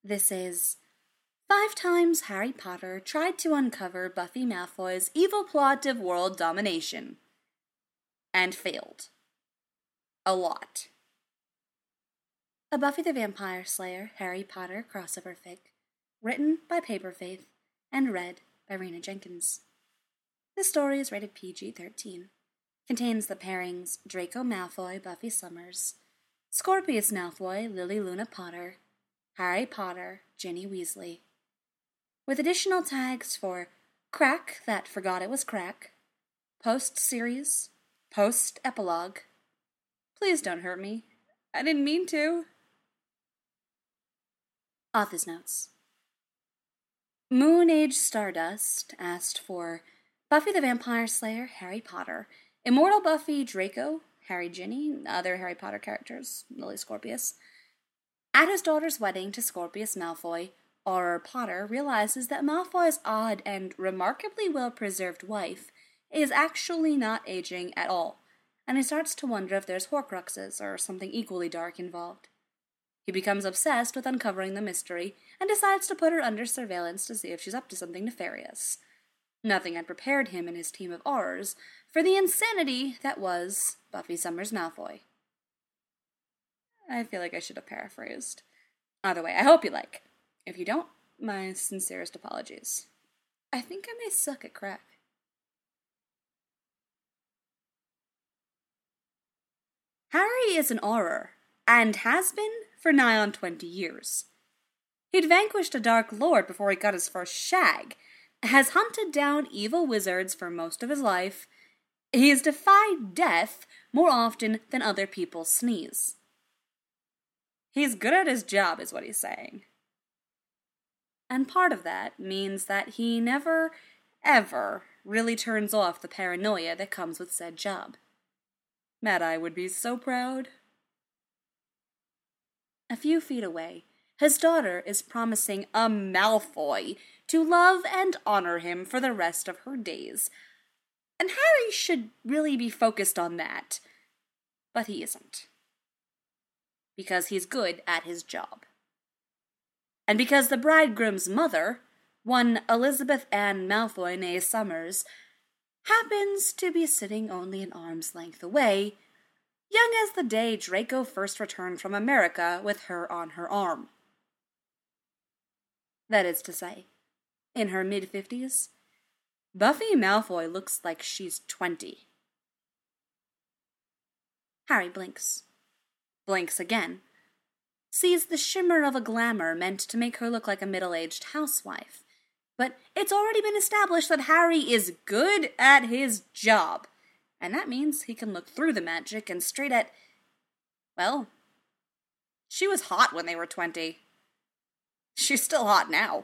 This is 5 times Harry Potter tried to uncover Buffy Malfoy's evil plot of world domination. And failed. A lot. A Buffy the Vampire Slayer Harry Potter crossover fic, written by Paperfaith and read by Rena Jenkins. This story is rated PG-13. Contains the pairings Draco Malfoy, Buffy Summers, Scorpius Malfoy, Lily Luna Potter, Harry Potter, Ginny Weasley, with additional tags for Crack That Forgot It Was Crack, Post-Series, Post-Epilogue. Please don't hurt me. I didn't mean to. Author's Notes. Moon Age Stardust asked for Buffy the Vampire Slayer, Harry Potter, Immortal Buffy, Draco, Harry Ginny, other Harry Potter characters, Lily Scorpius. At his daughter's wedding to Scorpius Malfoy, Auror Potter realizes that Malfoy's odd and remarkably well-preserved wife is actually not aging at all, and he starts to wonder if there's Horcruxes or something equally dark involved. He becomes obsessed with uncovering the mystery and decides to put her under surveillance to see if she's up to something nefarious. Nothing had prepared him and his team of Aurors for the insanity that was Buffy Summers Malfoy. I feel like I should have paraphrased. Either way, I hope you like. If you don't, my sincerest apologies. I think I may suck at crack. Harry is an Auror, and has been for nigh on 20 years. He'd vanquished a Dark Lord before he got his first shag, has hunted down evil wizards for most of his life. He has defied death more often than other people sneeze. He's good at his job, is what he's saying. And part of that means that he never, ever really turns off the paranoia that comes with said job. Mad Eye would be so proud. A few feet away, his daughter is promising a Malfoy to love and honor him for the rest of her days. And Harry should really be focused on that. But he isn't. Because he's good at his job. And because the bridegroom's mother, one Elizabeth Ann Malfoy née Summers, happens to be sitting only an arm's length away, young as the day Draco first returned from America with her on her arm. That is to say, in her mid-50s, Buffy Malfoy looks like she's 20. Harry blinks. Blinks again. Sees the shimmer of a glamour meant to make her look like a middle-aged housewife. But it's already been established that Harry is good at his job. And that means he can look through the magic and straight at... Well, she was hot when they were 20. She's still hot now.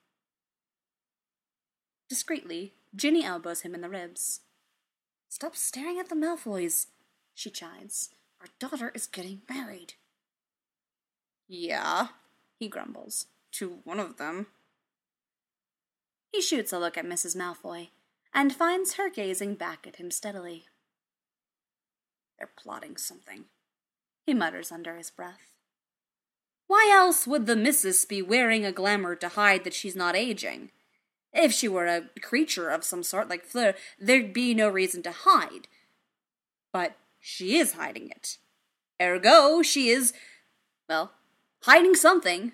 Discreetly, Ginny elbows him in the ribs. Stop staring at the Malfoys, she chides. Our daughter is getting married. Yeah, he grumbles. To one of them. He shoots a look at Mrs. Malfoy, and finds her gazing back at him steadily. They're plotting something, he mutters under his breath. Why else would the missus be wearing a glamour to hide that she's not aging? If she were a creature of some sort like Fleur, there'd be no reason to hide. But she is hiding it. Ergo, she is, well, hiding something.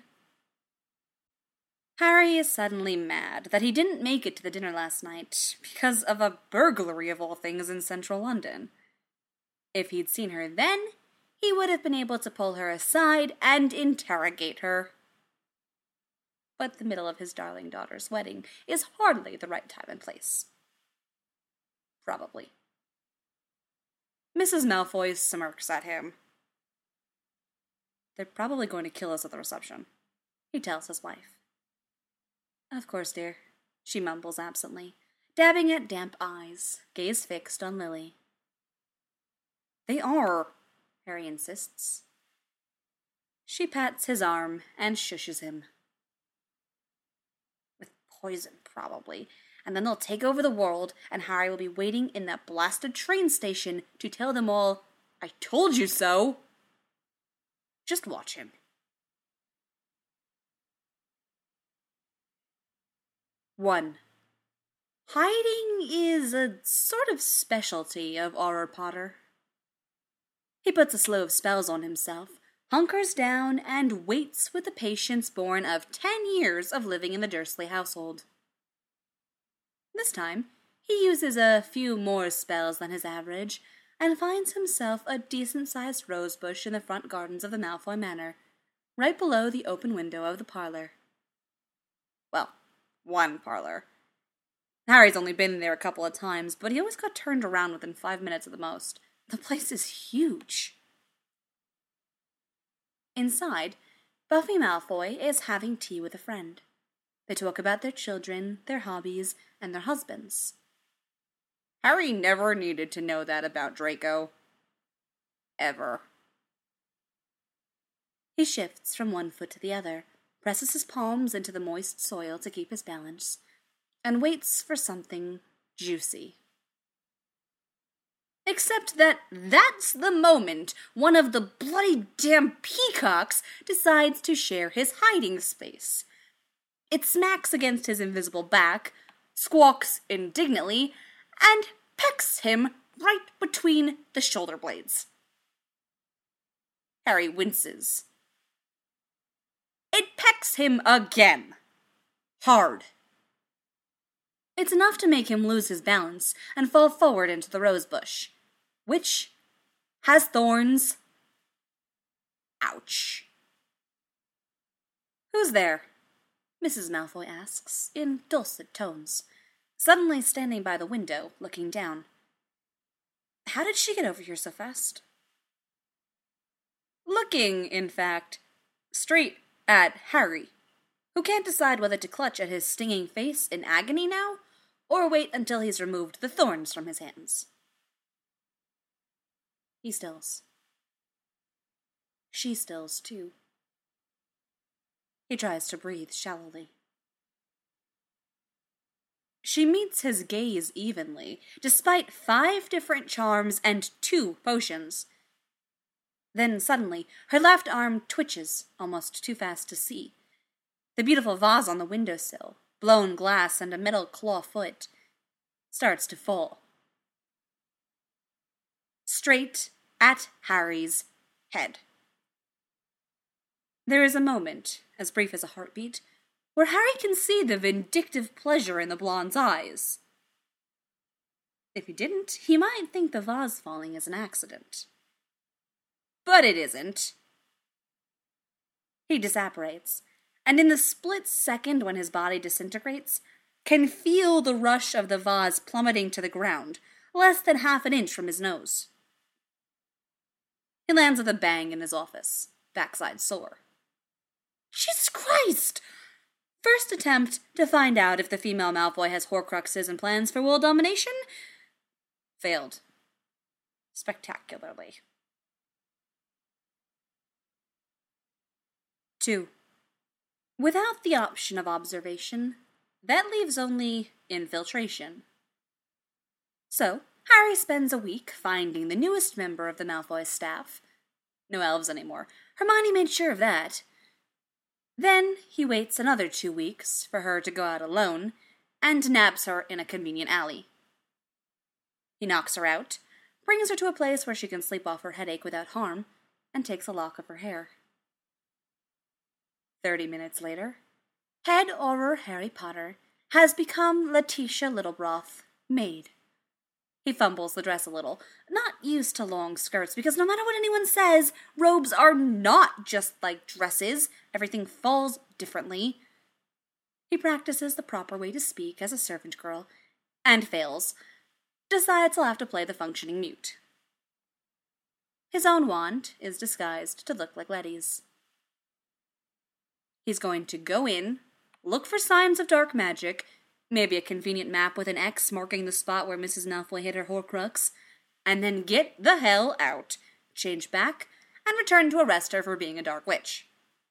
Harry is suddenly mad that he didn't make it to the dinner last night because of a burglary of all things in central London. If he'd seen her then, he would have been able to pull her aside and interrogate her. But the middle of his darling daughter's wedding is hardly the right time and place. Probably. Mrs. Malfoy smirks at him. They're probably going to kill us at the reception, he tells his wife. Of course, dear, she mumbles absently, dabbing at damp eyes, gaze fixed on Lily. They are, Harry insists. She pats his arm and shushes him. With poison, probably, and then they'll take over the world, and Harry will be waiting in that blasted train station to tell them all, I told you so! Just watch him. 1. Hiding is a sort of specialty of Auror Potter. He puts a slew of spells on himself, hunkers down, and waits with the patience born of 10 years of living in the Dursley household. This time, he uses a few more spells than his average, and finds himself a decent-sized rosebush in the front gardens of the Malfoy Manor, right below the open window of the parlor. Well, one parlor. Harry's only been there a couple of times, but he always got turned around within 5 minutes at the most. The place is huge. Inside, Buffy Malfoy is having tea with a friend. They talk about their children, their hobbies, and their husbands. Harry never needed to know that about Draco. Ever. He shifts from one foot to the other, presses his palms into the moist soil to keep his balance, and waits for something juicy. Except that that's the moment one of the bloody damn peacocks decides to share his hiding space. It smacks against his invisible back, squawks indignantly, and pecks him right between the shoulder blades. Harry winces. It pecks him again. Hard. It's enough to make him lose his balance and fall forward into the rosebush, which has thorns. Ouch. Who's there? Mrs. Malfoy asks, in dulcet tones, suddenly standing by the window, looking down. How did she get over here so fast? Looking, in fact, straight at Harry, who can't decide whether to clutch at his stinging face in agony now, or wait until he's removed the thorns from his hands. He stills. She stills, too. He tries to breathe shallowly. She meets his gaze evenly, despite 5 different charms and 2 potions. Then suddenly, her left arm twitches, almost too fast to see. The beautiful vase on the windowsill, blown glass and a metal claw foot, starts to fall. Straight at Harry's head. There is a moment, as brief as a heartbeat, where Harry can see the vindictive pleasure in the blonde's eyes. If he didn't, he might think the vase falling is an accident. But it isn't. He disapparates, and in the split second when his body disintegrates, can feel the rush of the vase plummeting to the ground, less than half an inch from his nose. He lands with a bang in his office, backside sore. Jesus Christ! First attempt to find out if the female Malfoy has Horcruxes and plans for world domination? Failed. Spectacularly. 2. Without the option of observation, that leaves only infiltration. So, Harry spends a week finding the newest member of the Malfoy staff. No elves anymore. Hermione made sure of that. Then he waits another 2 weeks for her to go out alone, and nabs her in a convenient alley. He knocks her out, brings her to a place where she can sleep off her headache without harm, and takes a lock of her hair. 30 minutes later, head Auror Harry Potter has become Letitia Littlebroth, maid. He fumbles the dress a little, not used to long skirts, because no matter what anyone says, robes are not just like dresses. Everything falls differently. He practices the proper way to speak as a servant girl, and fails. Decides he'll have to play the functioning mute. His own wand is disguised to look like Letty's. He's going to go in, look for signs of dark magic, maybe a convenient map with an X marking the spot where Mrs. Malfoy hid her Horcrux, and then get the hell out, change back, and return to arrest her for being a dark witch.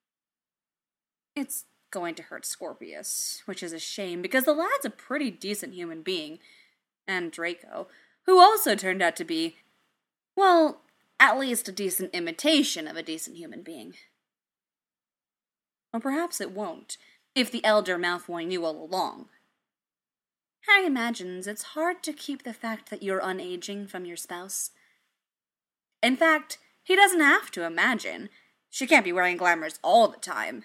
It's going to hurt Scorpius, which is a shame, because the lad's a pretty decent human being, and Draco, who also turned out to be, well, at least a decent imitation of a decent human being. Or perhaps it won't, if the elder Malfoy knew all along, Harry imagines it's hard to keep the fact that you're unaging from your spouse. In fact, he doesn't have to imagine. She can't be wearing glamours all the time.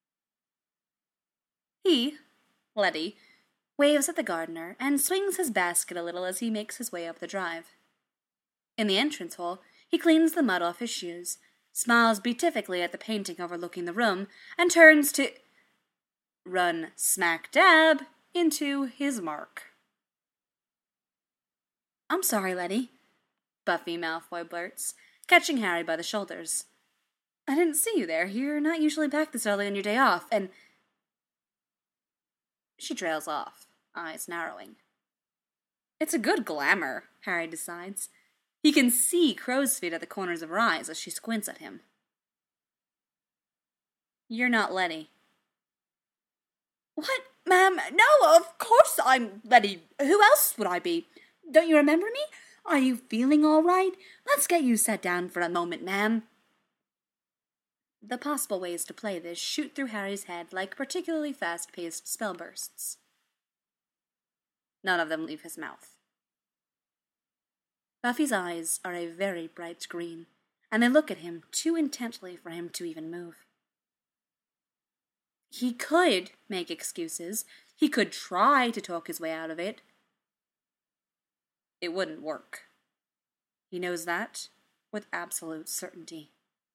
He, Letty, waves at the gardener and swings his basket a little as he makes his way up the drive. In the entrance hall, he cleans the mud off his shoes, smiles beatifically at the painting overlooking the room, and turns to run smack dab into his mark. "I'm sorry, Letty," Buffy Malfoy blurts, catching Harry by the shoulders. "I didn't see you there. You're not usually back this early on your day off, and—" She trails off, eyes narrowing. It's a good glamour, Harry decides. He can see crow's feet at the corners of her eyes as she squints at him. "You're not Letty." "What, ma'am? No, of course I'm Letty. Who else would I be? Don't you remember me? Are you feeling all right? Let's get you sat down for a moment, ma'am." The possible ways to play this shoot through Harry's head like particularly fast-paced spell bursts. None of them leave his mouth. Buffy's eyes are a very bright green, and they look at him too intently for him to even move. He could make excuses. He could try to talk his way out of it. It wouldn't work. He knows that with absolute certainty.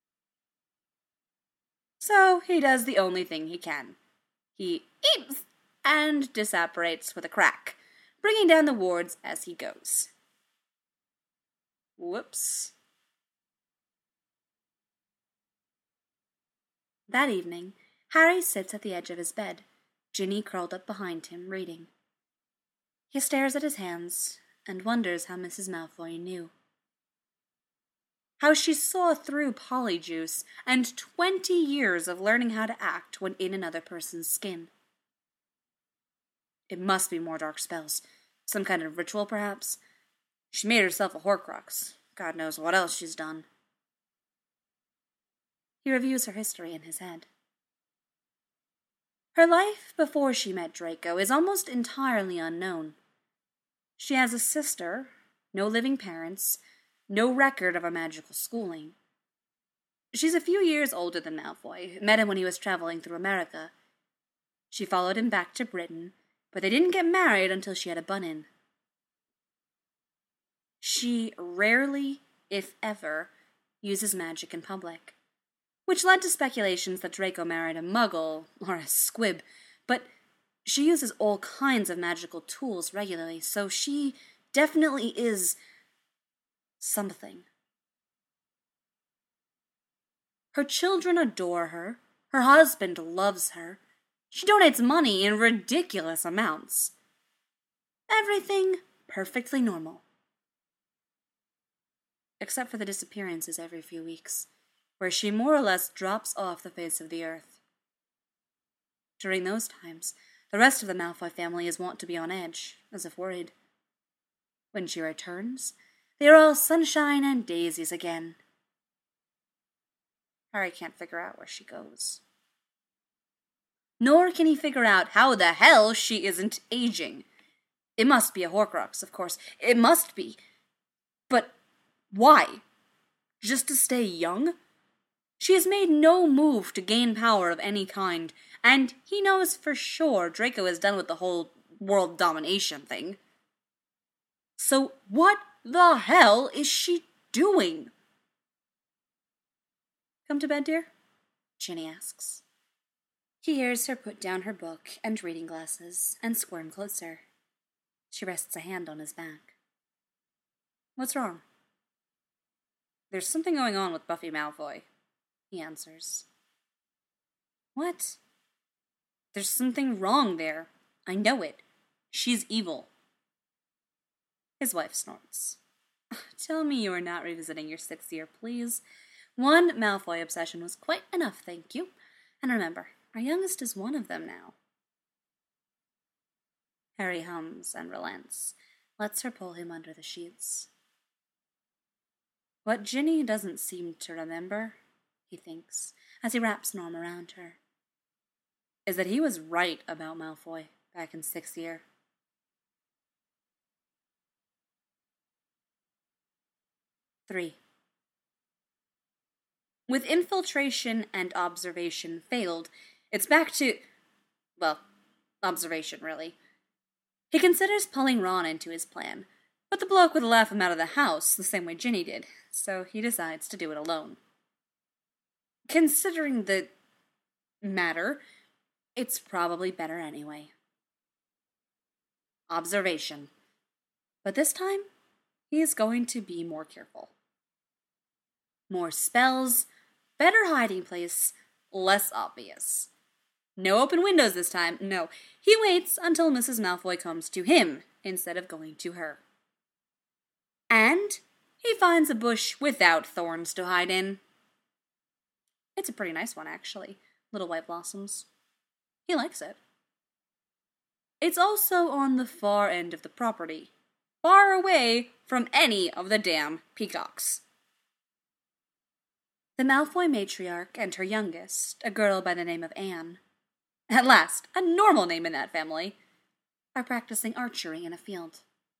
So he does the only thing he can. He eats and disapparates with a crack, bringing down the wards as he goes. Whoops. That evening, Harry sits at the edge of his bed, Ginny curled up behind him, reading. He stares at his hands and wonders how Mrs. Malfoy knew. How she saw through Polyjuice and 20 years of learning how to act when in another person's skin. It must be more dark spells. Some kind of ritual, perhaps? She made herself a Horcrux. God knows what else she's done. He reviews her history in his head. Her life before she met Draco is almost entirely unknown. She has a sister, no living parents, no record of a magical schooling. She's a few years older than Malfoy, met him when he was traveling through America. She followed him back to Britain, but they didn't get married until she had a bun-in. She rarely, if ever, uses magic in public, which led to speculations that Draco married a muggle or a squib, but she uses all kinds of magical tools regularly, so she definitely is something. Her children adore her. Her husband loves her. She donates money in ridiculous amounts. Everything perfectly normal. Except for the disappearances every few weeks, where she more or less drops off the face of the earth. During those times, the rest of the Malfoy family is wont to be on edge, as if worried. When she returns, they are all sunshine and daisies again. Harry can't figure out where she goes. Nor can he figure out how the hell she isn't aging. It must be a Horcrux, of course. It must be. But why? Just to stay young? She has made no move to gain power of any kind, and he knows for sure Draco is done with the whole world domination thing. So what the hell is she doing? Come to bed, dear? Ginny asks. He hears her put down her book and reading glasses and squirm closer. She rests a hand on his back. What's wrong? There's something going on with Buffy Malfoy, he answers. What? There's something wrong there. I know it. She's evil. His wife snorts. Tell me you are not revisiting your 6th year, please. One Malfoy obsession was quite enough, thank you. And remember, our youngest is one of them now. Harry hums and relents, lets her pull him under the sheets. What Ginny doesn't seem to remember, he thinks, as he wraps Norm around her, is that he was right about Malfoy back in 6th year. 3. With infiltration and observation failed, it's back to, well, observation, really. He considers pulling Ron into his plan, but the bloke would laugh him out of the house the same way Ginny did, so he decides to do it alone. Considering the matter, it's probably better anyway. Observation. But this time, he is going to be more careful. More spells, better hiding place, less obvious. No open windows this time, no. He waits until Mrs. Malfoy comes to him instead of going to her. And he finds a bush without thorns to hide in. It's a pretty nice one, actually. Little white blossoms. He likes it. It's also on the far end of the property, far away from any of the damn peacocks. The Malfoy matriarch and her youngest, a girl by the name of Anne, at last, a normal name in that family, are practicing archery in a field.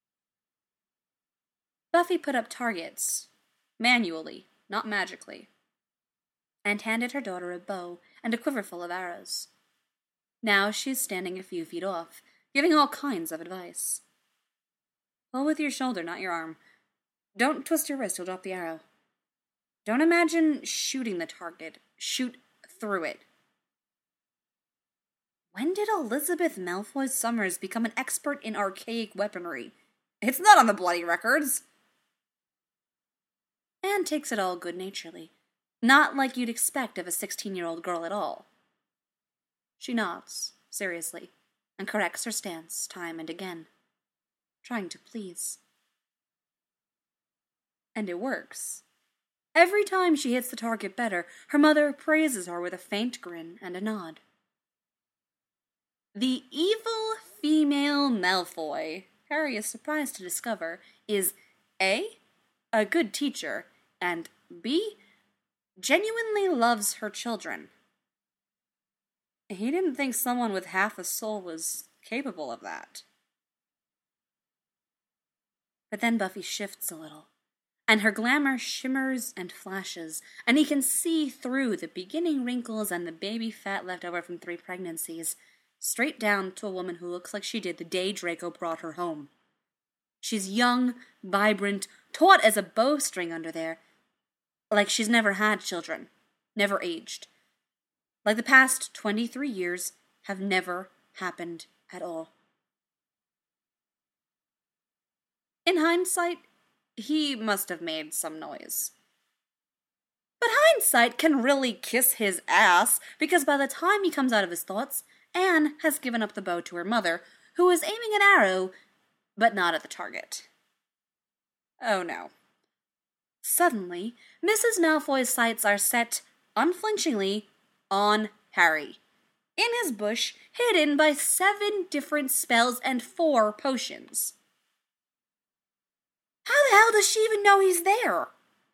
Buffy put up targets, manually, not magically, and handed her daughter a bow and a quiver full of arrows. Now she is standing a few feet off, giving all kinds of advice. Pull with your shoulder, not your arm. Don't twist your wrist, you'll drop the arrow. Don't imagine shooting the target. Shoot through it. When did Elizabeth Malfoy Summers become an expert in archaic weaponry? It's not on the bloody records. Anne takes it all good-naturedly, not like you'd expect of a 16-year-old girl at all. She nods, seriously, and corrects her stance time and again, trying to please. And it works. Every time she hits the target better, her mother praises her with a faint grin and a nod. The evil female Malfoy, Harry is surprised to discover, is A, a good teacher, and B, genuinely loves her children. He didn't think someone with half a soul was capable of that. But then Buffy shifts a little, and her glamour shimmers and flashes, and he can see through the beginning wrinkles and the baby fat left over from 3 pregnancies, straight down to a woman who looks like she did the day Draco brought her home. She's young, vibrant, taut as a bowstring under there, like she's never had children, never aged. Like the past 23 years have never happened at all. In hindsight, he must have made some noise. But hindsight can really kiss his ass, because by the time he comes out of his thoughts, Anne has given up the bow to her mother, who is aiming an arrow, but not at the target. Oh no. Suddenly, Mrs. Malfoy's sights are set, unflinchingly, on Harry. In his bush, hidden by 7 different spells and 4 potions. How the hell does she even know he's there?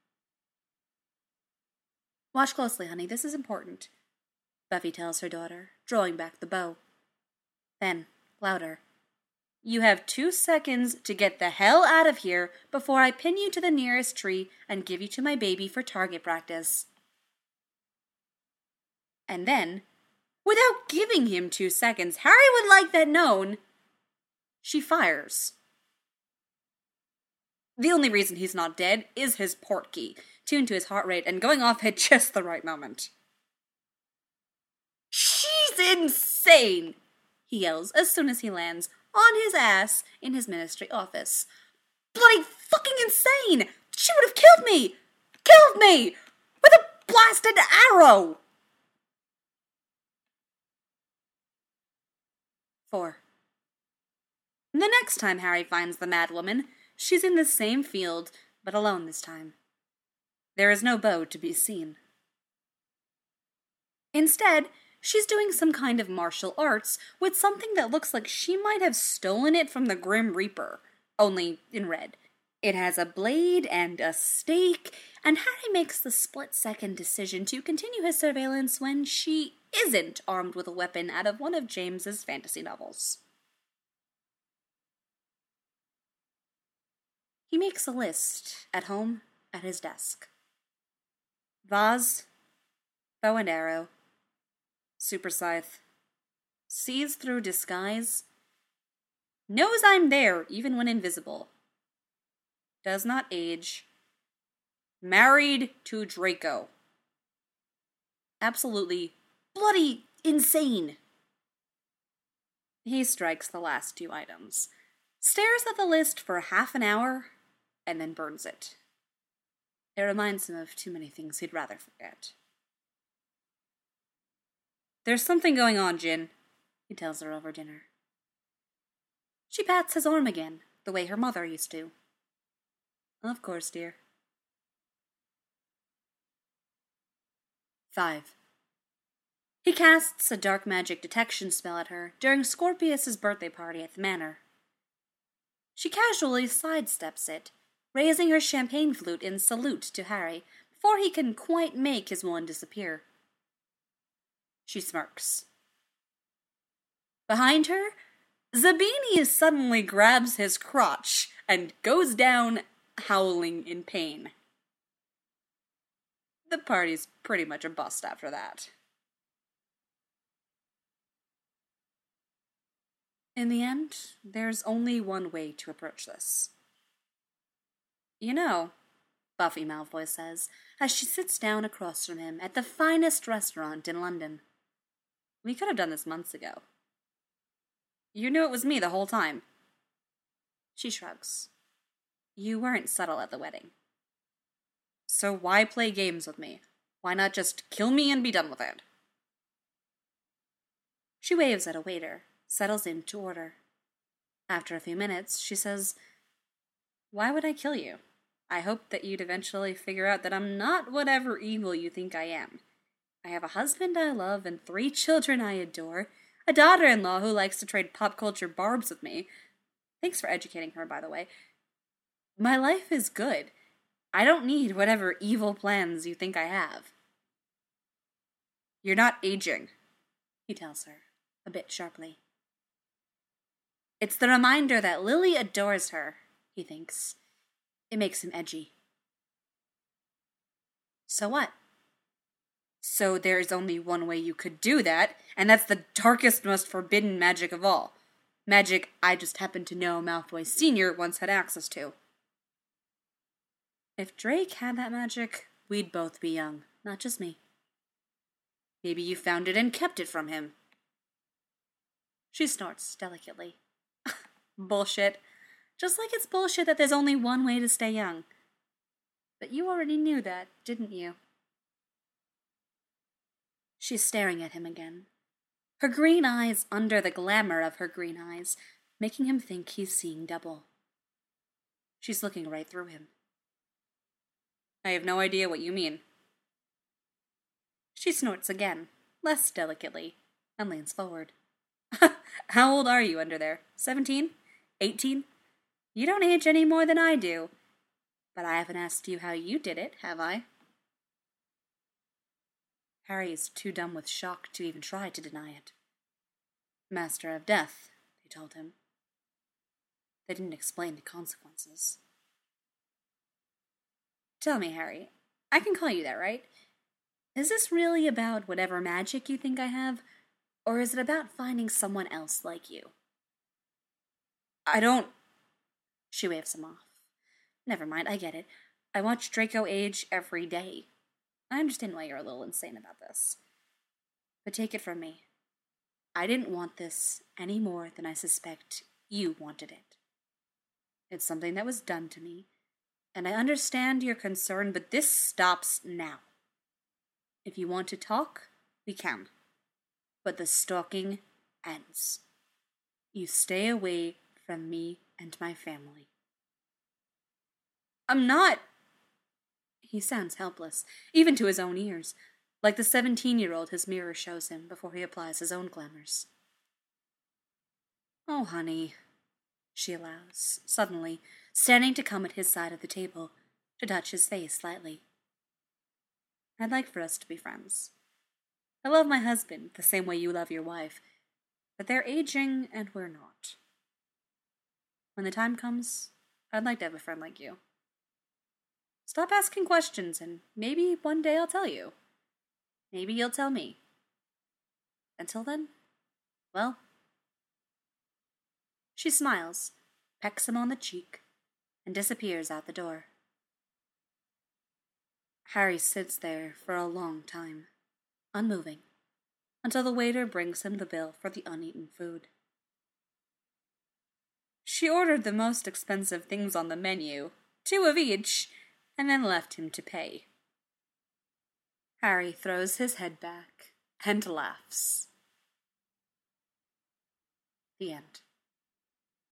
Watch closely, honey, this is important, Buffy tells her daughter, drawing back the bow. Then, louder. You have 2 seconds to get the hell out of here before I pin you to the nearest tree and give you to my baby for target practice. And then, without giving him 2 seconds, Harry would like that known, she fires. The only reason he's not dead is his portkey, tuned to his heart rate and going off at just the right moment. She's insane, he yells as soon as he lands on his ass in his ministry office. Bloody fucking insane! She would have killed me! Killed me! With a blasted arrow! 4. The next time Harry finds the madwoman, she's in the same field, but alone this time. There is no bow to be seen. Instead, she's doing some kind of martial arts with something that looks like she might have stolen it from the Grim Reaper, only in red. It has a blade and a stake, and Harry makes the split-second decision to continue his surveillance when she isn't armed with a weapon out of one of James's fantasy novels. He makes a list at home at his desk. Vase, bow and arrow, super scythe, sees through disguise, knows I'm there even when invisible, does not age, married to Draco. Absolutely bloody insane. He strikes the last two items, stares at the list for half an hour, and then burns it. It reminds him of too many things he'd rather forget. There's something going on, Jin, he tells her over dinner. She pats his arm again, the way her mother used to. Of course, dear. 5. He casts a dark magic detection spell at her during Scorpius's birthday party at the manor. She casually sidesteps it, raising her champagne flute in salute to Harry before he can quite make his wand disappear. She smirks. Behind her, Zabini suddenly grabs his crotch and goes down howling in pain. The party's pretty much a bust after that. In the end, there's only one way to approach this. You know, Buffy Malfoy says, as she sits down across from him at the finest restaurant in London. We could have done this months ago. You knew it was me the whole time. She shrugs. You weren't subtle at the wedding. So why play games with me? Why not just kill me and be done with it? She waves at a waiter, settles in to order. After a few minutes, she says, Why would I kill you? I hope that you'd eventually figure out that I'm not whatever evil you think I am. I have a husband I love and 3 children I adore, a daughter-in-law who likes to trade pop culture barbs with me. Thanks for educating her, by the way. My life is good. I don't need whatever evil plans you think I have. You're not aging, he tells her, a bit sharply. It's the reminder that Lily adores her, he thinks. It makes him edgy. So what? So there's only one way you could do that, and that's the darkest, most forbidden magic of all. Magic I just happen to know Malfoy Sr. once had access to. If Drake had that magic, we'd both be young, not just me. Maybe you found it and kept it from him. She snorts delicately. Bullshit. Just like it's bullshit that there's only one way to stay young. But you already knew that, didn't you? She's staring at him again, her green eyes under the glamour of her green eyes, making him think he's seeing double. She's looking right through him. I have no idea what you mean. She snorts again, less delicately, and leans forward. How old are you under there? 17? 18? You don't age any more than I do. But I haven't asked you how you did it, have I? Harry is too dumb with shock to even try to deny it. Master of Death, they told him. They didn't explain the consequences. Tell me, Harry, I can call you that, right? Is this really about whatever magic you think I have, or is it about finding someone else like you? I don't... She waves him off. Never mind, I get it. I watch Draco age every day. I understand why you're a little insane about this. But take it from me. I didn't want this any more than I suspect you wanted it. It's something that was done to me, and I understand your concern, but this stops now. If you want to talk, we can. But the stalking ends. You stay away from me and my family. I'm not... He sounds helpless, even to his own ears, like the 17-year-old his mirror shows him before he applies his own glamours. Oh, honey, she allows, suddenly, standing to come at his side of the table, to touch his face lightly. I'd like for us to be friends. I love my husband the same way you love your wife, but they're aging and we're not. When the time comes, I'd like to have a friend like you. Stop asking questions, and maybe one day I'll tell you. Maybe you'll tell me. Until then, well. She smiles, pecks him on the cheek, and disappears out the door. Harry sits there for a long time, unmoving, until the waiter brings him the bill for the uneaten food. She ordered the most expensive things on the menu, 2 of each, and then left him to pay. Harry throws his head back and laughs. The end.